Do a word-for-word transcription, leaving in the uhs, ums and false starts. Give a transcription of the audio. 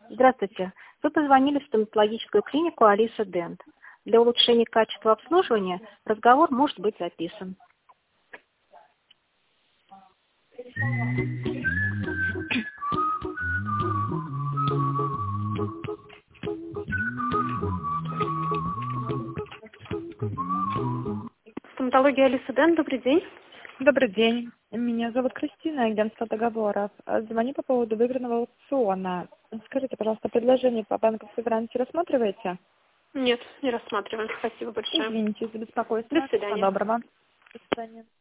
Здравствуйте. Вы позвонили в стоматологическую клинику Алиса Дент. Для улучшения качества обслуживания разговор может быть записан. Стоматология Алиса Дент, добрый день. Добрый день. Меня зовут Кристина, агентство договоров. Звоню по поводу выигранного аукциона. Скажите, пожалуйста, предложение по банковской гарантии рассматриваете? Нет, не рассматриваем. Спасибо большое. Извините за беспокойство. До свидания. Всего доброго. До свидания.